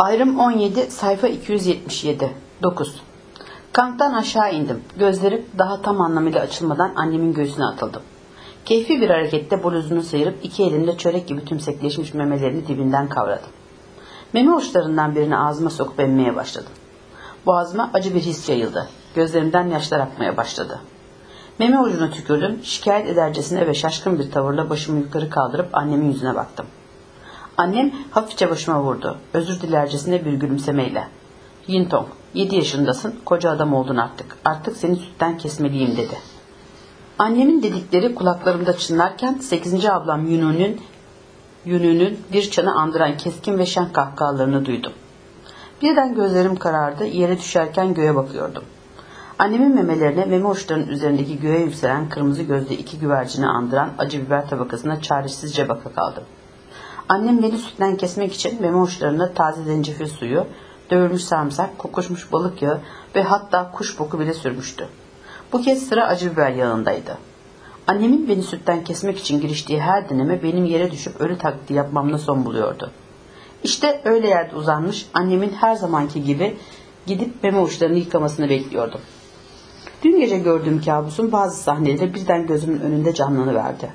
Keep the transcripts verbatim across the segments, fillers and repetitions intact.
Ayrım on yedi, sayfa iki yüz yetmiş yedi. dokuz. Kanktan aşağı indim. Gözlerim daha tam anlamıyla açılmadan annemin göğsüne atıldım. Keyfi bir harekette bluzunu sıyırıp iki elimle çörek gibi tümsekleşmiş memelerini dibinden kavradım. Meme uçlarından birini ağzıma sokup emmeye başladım. Boğazıma acı bir his yayıldı. Gözlerimden yaşlar akmaya başladı. Meme ucunu tükürdüm. Şikayet edercesine ve şaşkın bir tavırla başımı yukarı kaldırıp annemin yüzüne baktım. Annem hafifçe başıma vurdu. Özür dilercesine bir gülümsemeyle. "Yintong, yedi yaşındasın, koca adam oldun artık. Artık seni sütten kesmeliyim" dedi. Annemin dedikleri kulaklarımda çınlarken sekizinci ablam Yunun'un Yunun'un bir çanı andıran keskin ve şen kahkahalarını duydum. Birden gözlerim karardı, yere düşerken göğe bakıyordum. Annemin memelerine, meme uçlarının üzerindeki göğe yükselen kırmızı gözlü iki güvercini andıran acı biber tabakasına çaresizce baka kaldım. Annem beni sütten kesmek için meme uçlarına taze zencefil suyu, dövülmüş sarımsak, kokuşmuş balık yağı ve hatta kuş boku bile sürmüştü. Bu kez sıra acı biber yağındaydı. Annemin beni sütten kesmek için giriştiği her deneme benim yere düşüp ölü taklidi yapmamla son buluyordu. İşte öyle yerde uzanmış annemin her zamanki gibi gidip meme uçlarını yıkamasını bekliyordum. Dün gece gördüğüm kabusun bazı sahneleri birden gözümün önünde canlanıverdi.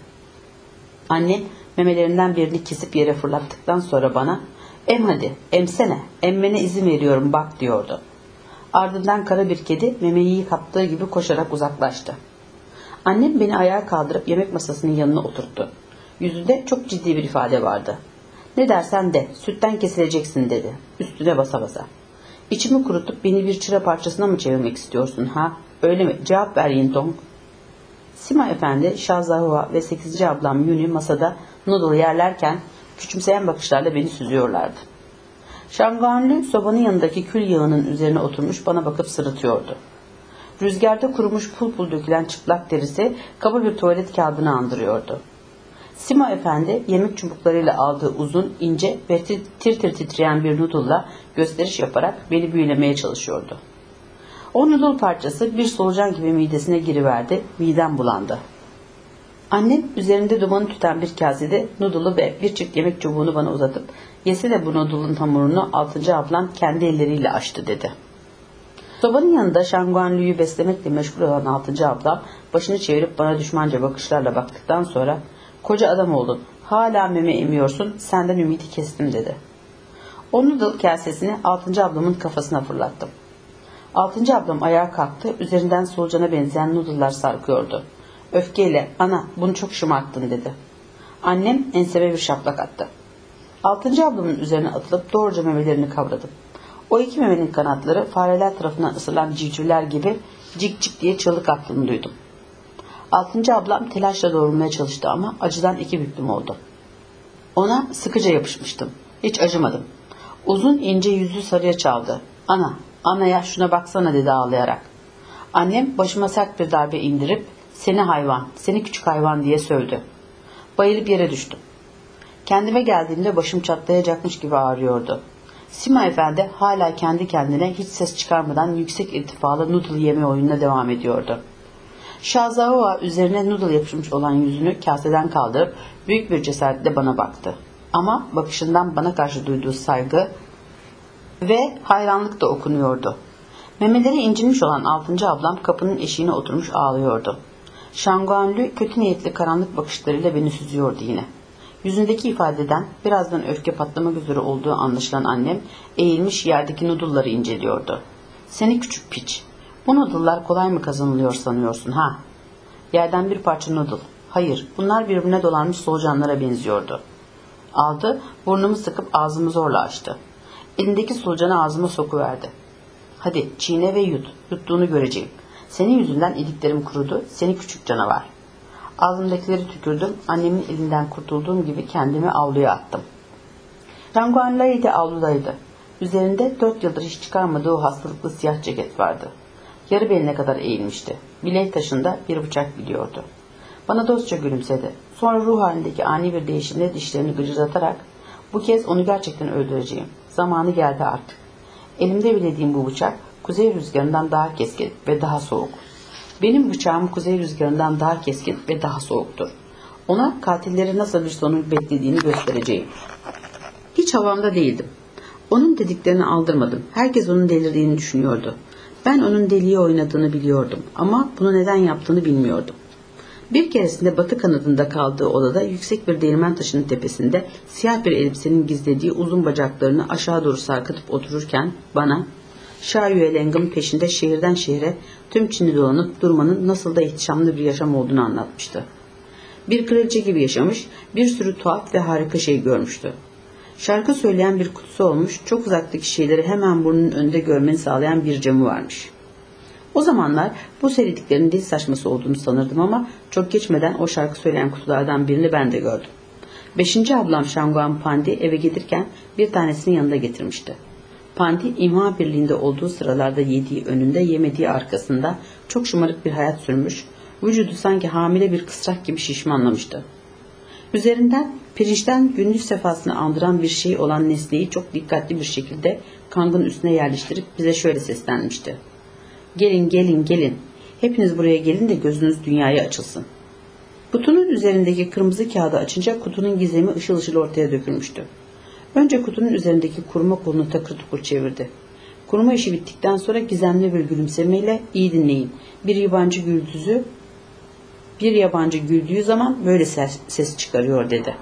Annem memelerinden birini kesip yere fırlattıktan sonra bana "Em hadi, emsene, emmene izin veriyorum bak" diyordu. Ardından kara bir kedi memeyi kaptığı gibi koşarak uzaklaştı. Annem beni ayağa kaldırıp yemek masasının yanına oturttu. Yüzünde çok ciddi bir ifade vardı. "Ne dersen de, sütten kesileceksin" dedi, üstüne basa basa. "İçimi kurutup beni bir çıra parçasına mı çevirmek istiyorsun ha? Öyle mi? Cevap ver Yintong." Sima Efendi, Şahzahua ve sekizinci ablam Yuni masada noodle yerlerken küçümseyen bakışlarla beni süzüyorlardı. Şanguanlu sobanın yanındaki kül yağının üzerine oturmuş bana bakıp sırıtıyordu. Rüzgarda kurumuş pul pul dökülen çıplak derisi kaba bir tuvalet kağıdını andırıyordu. Sima Efendi yemek çubuklarıyla aldığı uzun, ince ve tir tir titreyen bir noodle'la gösteriş yaparak beni büyülemeye çalışıyordu. O noodle parçası bir solucan gibi midesine giriverdi, midem bulandı. Annem üzerinde dumanı tüten bir kasede noodle'ı ve bir çift yemek çubuğunu bana uzatıp "Yesene bu noodle'ın hamurunu, altıncı ablam kendi elleriyle açtı" dedi. Sobanın yanında Şanguanlu'yu beslemekle meşgul olan altıncı ablam başını çevirip bana düşmanca bakışlarla baktıktan sonra "Koca adam oldun, hala meme emiyorsun, senden ümidi kestim" dedi. O noodle kasesini altıncı ablamın kafasına fırlattım. Altıncı ablam ayağa kalktı, üzerinden solucana benzeyen noodle'lar sarkıyordu. Öfkeyle "Ana, bunu çok şımarttın" dedi. Annem enseme bir şaplak attı. Altıncı ablamın üzerine atılıp doğruca memelerini kavradım. O iki memenin kanatları fareler tarafından ısırılan civcivler gibi cik cik diye çığlık attığını duydum. Altıncı ablam telaşla doğrulmaya çalıştı ama acıdan iki büklüm oldu. Ona sıkıca yapışmıştım. Hiç acımadım. Uzun ince yüzü sarıya çaldı. "Ana, anaya şuna baksana" dedi ağlayarak. Annem başıma sert bir darbe indirip "Seni hayvan, seni küçük hayvan" diye sövdü. Bayılıp yere düştüm. Kendime geldiğimde başım çatlayacakmış gibi ağrıyordu. Sima Efendi hala kendi kendine hiç ses çıkarmadan yüksek irtifalı noodle yeme oyununa devam ediyordu. Şahzahua üzerine noodle yapışmış olan yüzünü kaseden kaldırıp büyük bir cesaretle bana baktı. Ama bakışından bana karşı duyduğu saygı ve hayranlık da okunuyordu. Memeleri incinmiş olan altıncı ablam kapının eşiğine oturmuş ağlıyordu. Şanguanlu kötü niyetli karanlık bakışlarıyla beni süzüyordu yine. Yüzündeki ifadeden birazdan öfke patlamak üzere olduğu anlaşılan annem eğilmiş yerdeki noodle'ları inceliyordu. "Seni küçük piç, bu noodle'lar kolay mı kazanılıyor sanıyorsun ha?" Yerden bir parça noodle. Hayır, bunlar birbirine dolanmış solucanlara benziyordu. Aldı, burnumu sıkıp ağzımı zorla açtı. Elindeki solucanı ağzıma sokuverdi. "Hadi çiğne ve yut, yuttuğunu göreceğim. Senin yüzünden iliklerim kurudu, seni küçük canavar." Ağzımdakileri tükürdüm, annemin elinden kurtulduğum gibi kendimi avluya attım. Şanguanlu de avludaydı. Üzerinde dört yıldır hiç çıkarmadığı o hastalıklı siyah ceket vardı. Yarı beline kadar eğilmişti. Bilek taşında bir bıçak biliyordu. Bana dostça gülümsedi. Sonra ruh halindeki ani bir değişimle dişlerini gıcırdatarak "Bu kez onu gerçekten öldüreceğim. Zamanı geldi artık. Elimde bilediğim bu bıçak kuzey rüzgarından daha keskin ve daha soğuk. Benim bıçağım kuzey rüzgarından daha keskin ve daha soğuktur. Ona katilleri nasıl bir sonuç beklediğini göstereceğim." Hiç havamda değildim. Onun dediklerini aldırmadım. Herkes onun delirdiğini düşünüyordu. Ben onun deliye oynadığını biliyordum ama bunu neden yaptığını bilmiyordum. Bir keresinde batı kanadında kaldığı odada yüksek bir değirmen taşının tepesinde siyah bir elbisenin gizlediği uzun bacaklarını aşağı doğru sarkıtıp otururken bana Şayüeleng'in peşinde şehirden şehre tüm Çin'i dolanıp durmanın nasıl da ihtişamlı bir yaşam olduğunu anlatmıştı. Bir kraliçe gibi yaşamış, bir sürü tuhaf ve harika şey görmüştü. Şarkı söyleyen bir kutusu olmuş, çok uzaktaki şeyleri hemen burnunun önünde görmeni sağlayan bir camı varmış. O zamanlar bu söylediklerinin dil saçması olduğunu sanırdım ama çok geçmeden o şarkı söyleyen kutulardan birini ben de gördüm. Beşinci ablam Şanguan Pandi eve gelirken bir tanesini yanında getirmişti. Pandi imha birliğinde olduğu sıralarda yediği önünde, yemediği arkasında çok şımarık bir hayat sürmüş, vücudu sanki hamile bir kısrak gibi şişmanlamıştı. Üzerinden pirinçten gündüz sefasını andıran bir şey olan nesneyi çok dikkatli bir şekilde kangın üstüne yerleştirip bize şöyle seslenmişti. Gelin gelin gelin, hepiniz buraya gelin de gözünüz dünyaya açılsın. Kutunun üzerindeki kırmızı kağıdı açınca kutunun gizemi ışıl ışıl ortaya dökülmüştü. Önce kutunun üzerindeki kuruma kolunu takır tukur çevirdi. Kuruma işi bittikten sonra gizemli bir gülümsemeyle iyi dinleyin. Bir yabancı güldüzü, bir yabancı güldüğü zaman böyle ses, ses çıkarıyor dedi.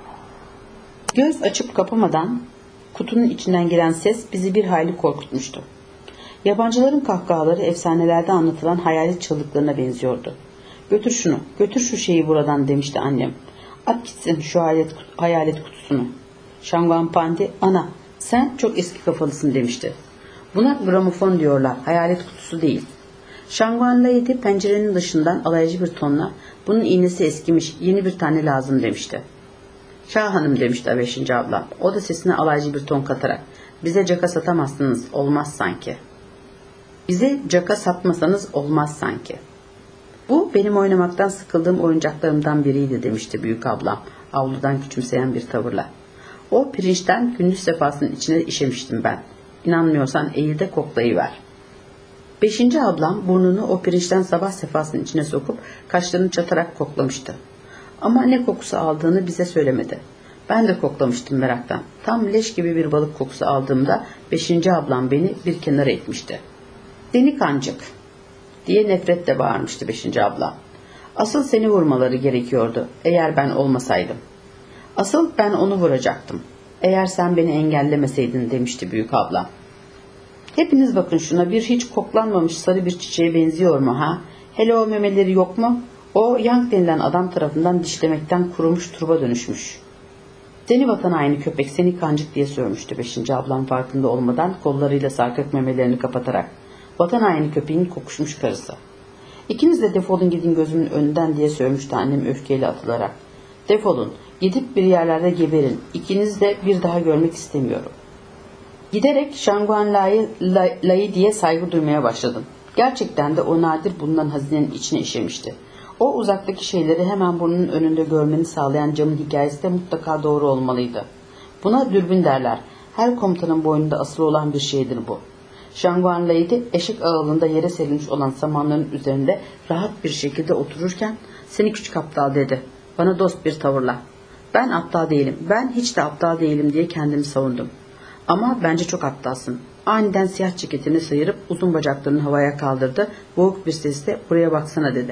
Göz açıp kapamadan kutunun içinden gelen ses bizi bir hayli korkutmuştu. Yabancıların kahkahaları efsanelerde anlatılan hayalet çığlıklarına benziyordu. Götür şunu, götür şu şeyi buradan demişti annem. At gitsin şu hayalet, hayalet kutusunu. Şanguan Pandi, ana sen çok eski kafalısın demişti. Buna gramofon diyorlar, hayalet kutusu değil. Şanguan Lady pencerenin dışından alaycı bir tonla bunun iğnesi eskimiş, yeni bir tane lazım demişti. Şah hanım demişti beşinci ablam. O da sesine alaycı bir ton katarak bize caka satamazsınız, olmaz sanki. Bize caka satmasanız olmaz sanki. Bu benim oynamaktan sıkıldığım oyuncaklarımdan biriydi demişti büyük ablam avludan küçümseyen bir tavırla. O pirinçten gündüz sefasının içine işemiştim ben. İnanmıyorsan eğil de koklayıver. Beşinci ablam burnunu o pirinçten sabah sefasının içine sokup kaşlarını çatarak koklamıştı. Ama ne kokusu aldığını bize söylemedi. Ben de koklamıştım meraktan. Tam leş gibi bir balık kokusu aldığımda beşinci ablam beni bir kenara itmişti. Seni kancık diye nefretle bağırmıştı beşinci ablam. Asıl seni vurmaları gerekiyordu eğer ben olmasaydım. Asıl ben onu vuracaktım. Eğer sen beni engellemeseydin demişti büyük ablam. Hepiniz bakın şuna, bir hiç koklanmamış sarı bir çiçeğe benziyor mu ha? Hele o memeleri yok mu? O Yang denilen adam tarafından dişlemekten kurumuş turba dönüşmüş. Seni vatan haini köpek, seni kancık diye sövmüştü beşinci ablam farkında olmadan kollarıyla sarkık memelerini kapatarak. Vatan haini köpeğin kokuşmuş karısı. İkiniz de defolun gidin gözümün önünden diye sövmüştü annem öfkeyle atılarak. Defolun, gidip bir yerlerde geberin. İkiniz de bir daha görmek istemiyorum. Giderek Şanguan Lai'ye diye saygı duymaya başladım. Gerçekten de o nadir bulunan hazinenin içine işemişti. O uzaktaki şeyleri hemen burnunun önünde görmeni sağlayan camın hikayesi de mutlaka doğru olmalıydı. Buna dürbün derler. Her komutanın boynunda asılı olan bir şeydir bu. Şanguan Lai'de eşek ağılında yere serilmiş olan samanların üzerinde rahat bir şekilde otururken seni küçük aptal dedi. Bana dost bir tavırla. Ben aptal değilim, ben hiç de aptal değilim diye kendimi savundum. Ama bence çok aptalsın. Aniden siyah ceketini sıyırıp uzun bacaklarını havaya kaldırdı. Boğuk bir sesle buraya baksana dedi.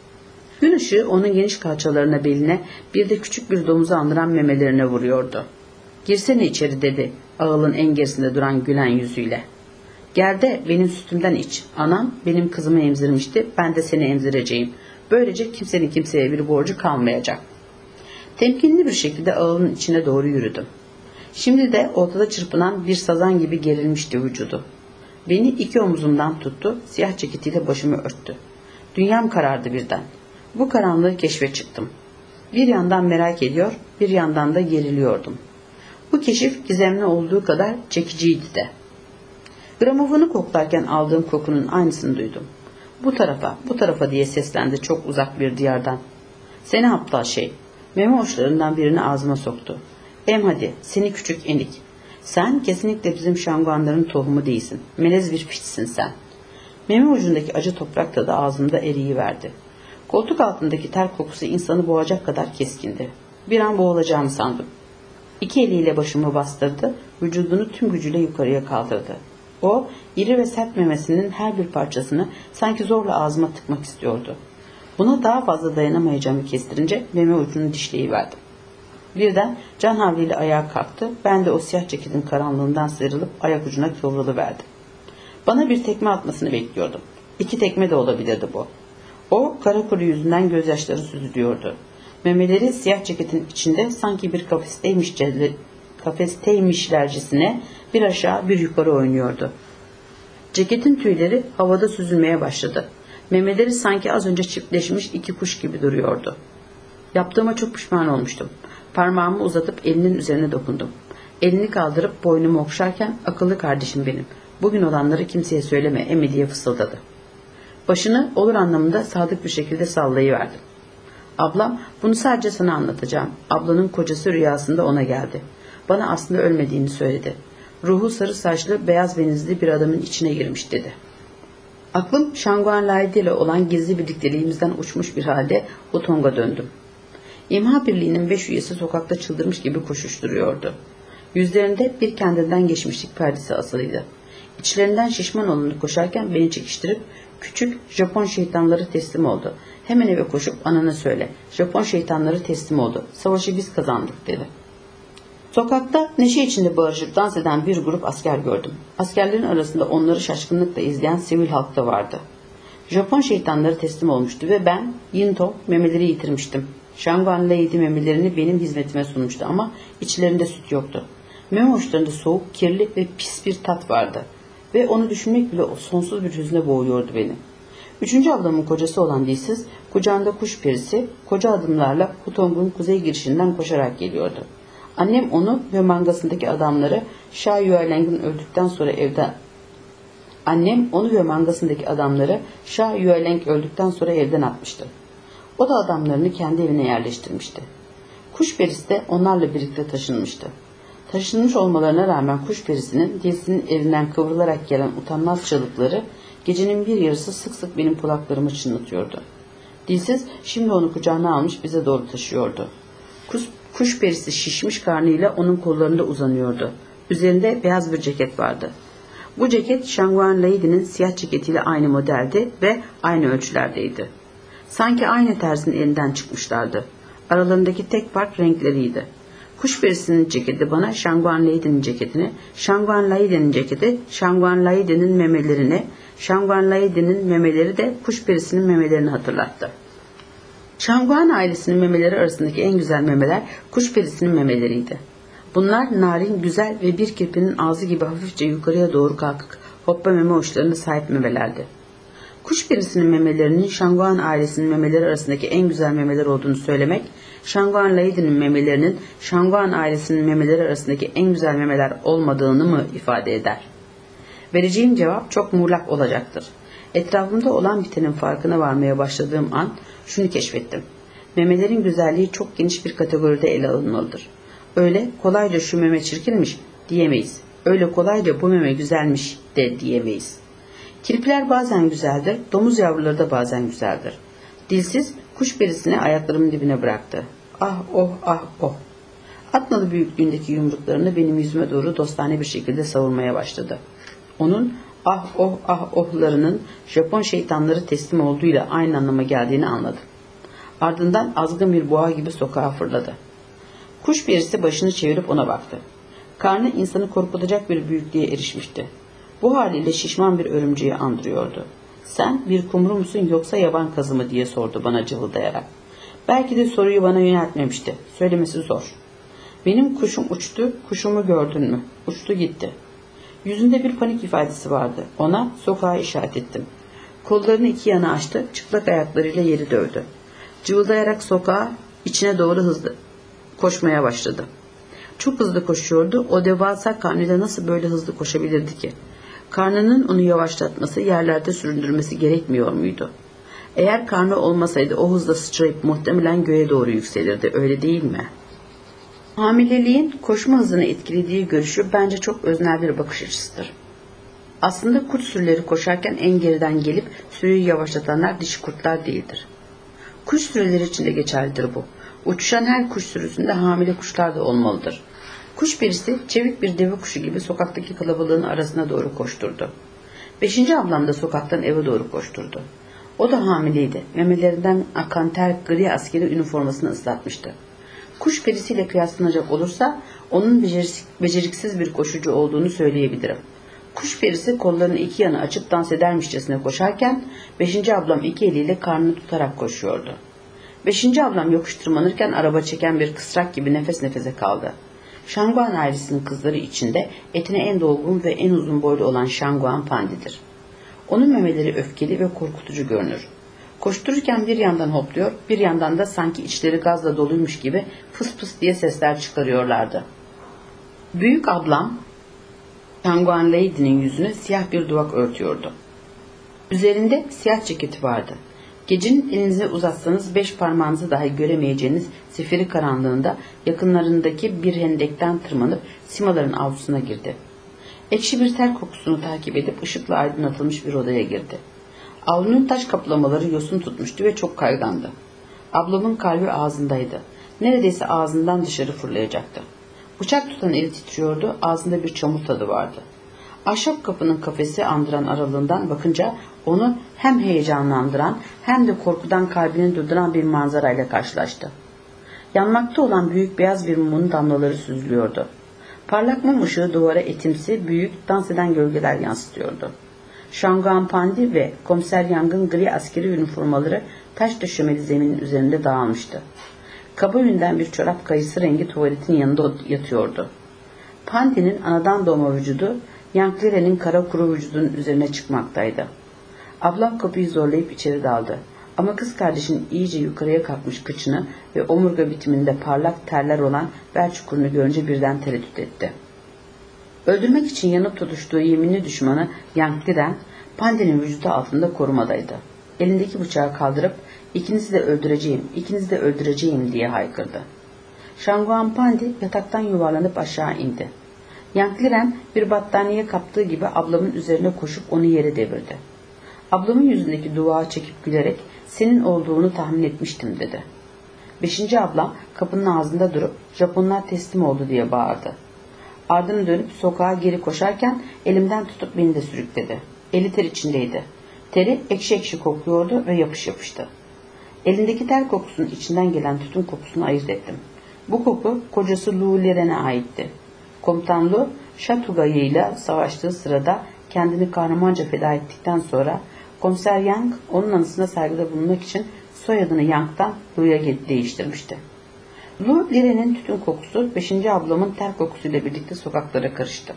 Gün ışığı onun geniş kalçalarına, beline, bir de küçük bir domuzu andıran memelerine vuruyordu. Girsene içeri dedi ağılın en gerisinde duran gülen yüzüyle. Gel de benim sütümden iç. Anam benim kızımı emzirmişti, ben de seni emzireceğim. Böylece kimsenin kimseye bir borcu kalmayacak. Temkinli bir şekilde ağılın içine doğru yürüdüm. Şimdi de ortada çırpınan bir sazan gibi gerilmişti vücudu. Beni iki omuzumdan tuttu, siyah ceketiyle başımı örttü. Dünyam karardı birden. Bu karanlığı keşfe çıktım. Bir yandan merak ediyor, bir yandan da geriliyordum. Bu keşif gizemli olduğu kadar çekiciydi de. Gramofonu koklarken aldığım kokunun aynısını duydum. Bu tarafa, bu tarafa diye seslendi çok uzak bir diyardan. Seni aptal şey. Meme uçlarından birini ağzıma soktu. Em hadi, seni küçük enik. Sen kesinlikle bizim şanguanların tohumu değilsin. Melez bir piçsin sen. Meme ucundaki acı toprak tadı ağzımda eriyiverdi. Koltuk altındaki ter kokusu insanı boğacak kadar keskindi. Bir an boğulacağımı sandım. İki eliyle başımı bastırdı, vücudunu tüm gücüyle yukarıya kaldırdı. O, iri ve sert memesinin her bir parçasını sanki zorla ağzıma tıkmak istiyordu. Buna daha fazla dayanamayacağımı kestirince meme ucunu dişleyiverdim. Birden can havliyle ayağa kalktı. Ben de o siyah ceketin karanlığından sıyrılıp ayak ucuna kıvrılıverdim. Bana bir tekme atmasını bekliyordum. İki tekme de olabilirdi bu. O kara kuru yüzünden gözyaşları süzülüyordu. Memeleri siyah ceketin içinde sanki bir kafesteymiş, kafesteymişlercesine bir aşağı bir yukarı oynuyordu. Ceketin tüyleri havada süzülmeye başladı. Memeleri sanki az önce çiftleşmiş iki kuş gibi duruyordu. Yaptığıma çok pişman olmuştum. Parmağımı uzatıp elinin üzerine dokundum. Elini kaldırıp boynumu okşarken akıllı kardeşim benim. Bugün olanları kimseye söyleme Emi diye fısıldadı. Başını olur anlamında sadık bir şekilde sallayıverdim. Ablam bunu sadece sana anlatacağım. Ablanın kocası rüyasında ona geldi. Bana aslında ölmediğini söyledi. Ruhu sarı saçlı beyaz benizli bir adamın içine girmiş dedi. Aklım Şanguan Laide ile olan gizli birlikteliğimizden uçmuş bir halde Hutong'a döndüm. İmha Birliği'nin beş üyesi sokakta çıldırmış gibi koşuşturuyordu. Yüzlerinde bir kendinden geçmişlik perdesi asılıydı. İçlerinden şişman olanı koşarken beni çekiştirip küçük Japon şeytanları teslim oldu. Hemen eve koşup anana söyle. Japon şeytanları teslim oldu. Savaşı biz kazandık dedi. Sokakta neşe içinde bağırışıp dans eden bir grup asker gördüm. Askerlerin arasında onları şaşkınlıkla izleyen sivil halk da vardı. Japon şeytanları teslim olmuştu ve ben Yinto memeleri yitirmiştim. Şanguan Lady memelerini benim hizmetime sunmuştu ama içlerinde süt yoktu. Meme uçlarında soğuk, kirli ve pis bir tat vardı. Ve onu düşünmek bile sonsuz bir hüzne boğuyordu beni. Üçüncü ablamın kocası olan dilsiz, kucağında kuş perisi, koca adımlarla Hutong'un kuzey girişinden koşarak geliyordu. Annem onu ve mangasındaki adamları Sha Yueleng'in öldükten sonra evden Annem onu ve mangasındaki adamları Sha Yueleng öldükten sonra evden atmıştı. O da adamlarını kendi evine yerleştirmişti. Kuş perisi de onlarla birlikte taşınmıştı. Taşınmış olmalarına rağmen kuş perisinin dilsinin evinden kıvrılarak gelen utanmaz çığlıkları gecenin bir yarısı sık sık benim kulaklarımı çınlatıyordu. Dilsiz şimdi onu kucağına almış bize doğru taşıyordu. Kuş, kuş perisi şişmiş karnıyla onun kollarında uzanıyordu. Üzerinde beyaz bir ceket vardı. Bu ceket Şanguan Lady'nin siyah ceketiyle aynı modeldi ve aynı ölçülerdeydi. Sanki aynı terzinin elinden çıkmışlardı. Aralarındaki tek fark renkleriydi. Kuş perisinin ceketi bana Şanguan Lady'nin ceketini, Şanguan Lady'nin ceketi Şanguan Lady'nin memelerini, Şanguan Lady'nin memeleri de kuş perisinin memelerini hatırlattı. Şanguan ailesinin memeleri arasındaki en güzel memeler kuş perisinin memeleriydi. Bunlar narin, güzel ve bir kirpinin ağzı gibi hafifçe yukarıya doğru kalkık hoppa meme uçlarına sahip memelerdi. Kuş perisinin memelerinin Şanguan ailesinin memeleri arasındaki en güzel memeler olduğunu söylemek, Şanguan Lady'nin memelerinin Şanguan ailesinin memeleri arasındaki en güzel memeler olmadığını mı ifade eder? Vereceğim cevap çok muğlak olacaktır. Etrafımda olan bitenin farkına varmaya başladığım an şunu keşfettim. Memelerin güzelliği çok geniş bir kategoride ele alınmalıdır. Öyle kolayca şu meme çirkinmiş diyemeyiz. Öyle kolayca bu meme güzelmiş de diyemeyiz. Kirpiler bazen güzeldir, domuz yavruları da bazen güzeldir. Dilsiz kuş perisini ayaklarımın dibine bıraktı. Ah oh ah oh. Atnalı büyüklüğündeki yumruklarını benim yüzüme doğru dostane bir şekilde savurmaya başladı. Onun ah oh ah ohlarının Japon şeytanları teslim olduğuyla aynı anlama geldiğini anladım. Ardından azgın bir boğa gibi sokağa fırladı. Kuş perisi başını çevirip ona baktı. Karnı insanı korkutacak bir büyüklüğe erişmişti. Bu haliyle şişman bir örümceği andırıyordu. Sen bir kumru musun yoksa yaban kazı mı diye sordu bana cıvıldayarak. Belki de soruyu bana yöneltmemişti. Söylemesi zor. Benim kuşum uçtu, kuşumu gördün mü? Uçtu gitti. Yüzünde bir panik ifadesi vardı. Ona sokağa işaret ettim. Kollarını iki yana açtı, çıplak ayaklarıyla yeri dövdü. Cıvıldayarak sokağa içine doğru hızlı koşmaya başladı. Çok hızlı koşuyordu. O devasa karnıyla nasıl böyle hızlı koşabilirdi ki? Karnının onu yavaşlatması, yerlerde süründürmesi gerekmiyor muydu? Eğer karnı olmasaydı o hızla sıçrayıp muhtemelen göğe doğru yükselirdi. Öyle değil mi? Hamileliğin koşma hızını etkilediği görüşü bence çok öznel bir bakış açısıdır. Aslında kurt sürüleri koşarken en geriden gelip sürüyü yavaşlatanlar dişi kurtlar değildir. Kuş sürüleri için de geçerlidir bu. Uçuşan her kuş sürüsünde hamile kuşlar da olmalıdır. Kuş perisi çevik bir deve kuşu gibi sokaktaki kalabalığın arasına doğru koşturdu. Beşinci ablam da sokaktan eve doğru koşturdu. O da hamileydi. Memelerinden akan ter gri askeri üniformasını ıslatmıştı. Kuş perisiyle kıyaslanacak olursa onun beceriksiz bir koşucu olduğunu söyleyebilirim. Kuş perisi kollarını iki yana açıp dans edermişçesine koşarken beşinci ablam iki eliyle karnını tutarak koşuyordu. Beşinci ablam yokuş tırmanırken araba çeken bir kısrak gibi nefes nefese kaldı. Şanguan ailesinin kızları içinde etine en dolgun ve en uzun boylu olan Şanguan Pandi'dir. Onun memeleri öfkeli ve korkutucu görünür. Koştururken bir yandan hopluyor, bir yandan da sanki içleri gazla doluymuş gibi fıs fıs diye sesler çıkarıyorlardı. Büyük ablam Şanguan Lady'nin yüzünü siyah bir duvak örtüyordu. Üzerinde siyah ceketi vardı. Gecenin elinizi uzatsanız beş parmağınızı dahi göremeyeceğiniz zifiri karanlığında yakınlarındaki bir hendekten tırmanıp simaların avlusuna girdi. Ekşi bir ter kokusunu takip edip ışıkla aydınlatılmış bir odaya girdi. Avlunun taş kaplamaları yosun tutmuştu ve çok kaygandı. Ablamın kalbi ağzındaydı. Neredeyse ağzından dışarı fırlayacaktı. Bıçak tutan eli titriyordu, ağzında bir çamur tadı vardı. Ahşap kapının kafesi andıran aralığından bakınca onu hem heyecanlandıran hem de korkudan kalbini durduran bir manzarayla karşılaştı. Yanmakta olan büyük beyaz bir mumun damlaları süzülüyordu. Parlak mum ışığı duvara etimsi, büyük, dans eden gölgeler yansıtıyordu. Şanguan Pandi ve Komiser Yang'ın gri askeri üniformaları taş döşemeli zeminin üzerinde dağılmıştı. Kaba yünden bir çorap kayısı rengi tuvaletin yanında yatıyordu. Pandi'nin anadan doğma vücudu, Yanklire'nin kara kuru vücudunun üzerine çıkmaktaydı. Ablam kapıyı zorlayıp içeri daldı. Ama kız kardeşinin iyice yukarıya kalkmış kıçını ve omurga bitiminde parlak terler olan bel çukurunu görünce birden tereddüt etti. Öldürmek için yanıp tutuştuğu yeminli düşmanı Yankliren, Pandi'nin vücudu altında korumadaydı. Elindeki bıçağı kaldırıp ikinizi de öldüreceğim, ikinizi de öldüreceğim diye haykırdı. Şanguan Pandi yataktan yuvarlanıp aşağı indi. Yankliren bir battaniye kaptığı gibi ablamın üzerine koşup onu yere devirdi. Ablamın yüzündeki duvağı çekip gülerek senin olduğunu tahmin etmiştim dedi. Beşinci ablam kapının ağzında durup Japonlar teslim oldu diye bağırdı. Ardını dönüp sokağa geri koşarken elimden tutup beni de sürükledi. Eli ter içindeydi. Teri ekşi ekşi kokuyordu ve yapış yapıştı. Elindeki ter kokusunun içinden gelen tütün kokusunu ayırt ettim. Bu koku kocası Lu Liren'e aitti. Komutan Lu, Şatugayı ile savaştığı sırada kendini kahramanca feda ettikten sonra Komiser Yang onun anısına saygıda bulunmak için soyadını Yang'dan Lu'ya değiştirmişti. Lu Liren'in tütün kokusu beşinci ablamın ter kokusuyla birlikte sokaklara karıştı.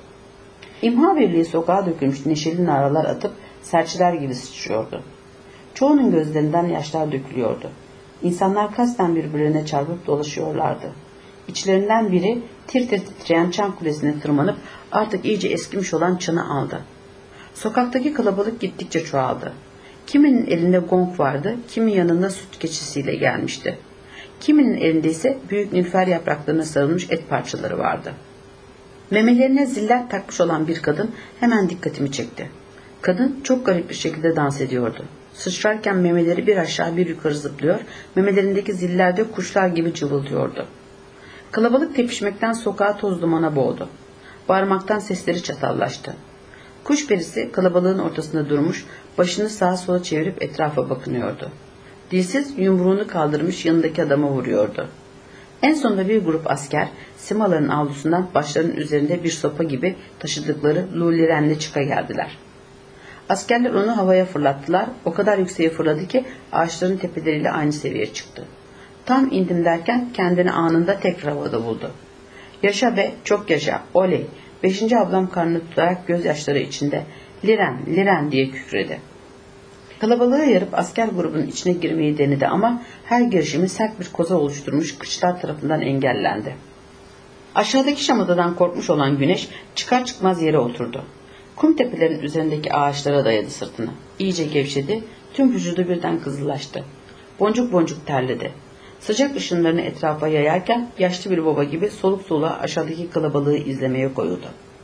İmha birliği sokağa dökülmüş neşeli naralar atıp serçeler gibi sıçrıyordu. Çoğunun gözlerinden yaşlar dökülüyordu. İnsanlar kasten birbirlerine çarpıp dolaşıyorlardı. İçlerinden biri tir tir titreyen çan kulesine tırmanıp artık iyice eskimiş olan çanı aldı. Sokaktaki kalabalık gittikçe çoğaldı. Kiminin elinde gong vardı, kimi yanında süt keçisiyle gelmişti. Kiminin elinde ise büyük nilüfer yapraklarına sarılmış et parçaları vardı. Memelerine ziller takmış olan bir kadın hemen dikkatimi çekti. Kadın çok garip bir şekilde dans ediyordu. Sıçrarken memeleri bir aşağı bir yukarı zıplıyor, memelerindeki ziller de kuşlar gibi cıvıldıyordu. Kalabalık tepişmekten sokağa toz dumana boğdu. Bağırmaktan sesleri çatallaştı. Kuş perisi kalabalığın ortasında durmuş, başını sağa sola çevirip etrafa bakınıyordu. Dilsiz yumruğunu kaldırmış yanındaki adama vuruyordu. En sonunda bir grup asker simaların avlusundan başlarının üzerinde bir sopa gibi taşıdıkları Lu Liren'le çıka geldiler. Askerler onu havaya fırlattılar. O kadar yükseğe fırladı ki ağaçların tepeleriyle aynı seviyeye çıktı. Tam indim derken kendini anında tekrar havada buldu. Yaşa be, çok yaşa, oley. Beşinci ablam karnını tutarak gözyaşları içinde Liren, Liren diye kükredi. Kalabalığı yarıp asker grubunun içine girmeyi denedi ama her girişimi sert bir koza oluşturmuş kıçlar tarafından engellendi. Aşağıdaki şamadadan korkmuş olan güneş çıkar çıkmaz yere oturdu. Kum tepelerin üzerindeki ağaçlara dayadı sırtını. İyice gevşedi, tüm vücudu birden kızılaştı. Boncuk boncuk terledi. Sıcak ışınlarını etrafa yayarken yaşlı bir baba gibi soluk soluğa aşağıdaki kalabalığı izlemeye koyuldu.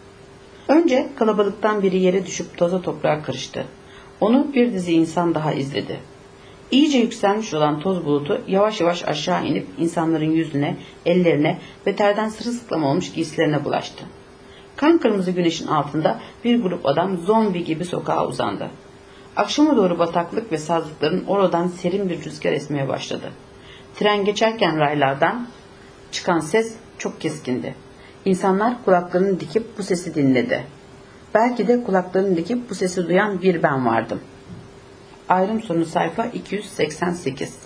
Önce kalabalıktan biri yere düşüp toza toprağa karıştı. Onu bir dizi insan daha izledi. İyice yükselmiş olan toz bulutu yavaş yavaş aşağı inip insanların yüzüne, ellerine ve terden sırılsıklam olmuş giysilerine bulaştı. Kan kırmızı güneşin altında bir grup adam zombi gibi sokağa uzandı. Akşama doğru bataklık ve sazlıkların oradan serin bir rüzgar esmeye başladı. Tren geçerken raylardan çıkan ses çok keskindi. İnsanlar kulaklarını dikip bu sesi dinledi. Belki de kulaklarını dikip bu sesi duyan bir ben vardım. Ayrım sonu sayfa iki yüz seksen sekiz.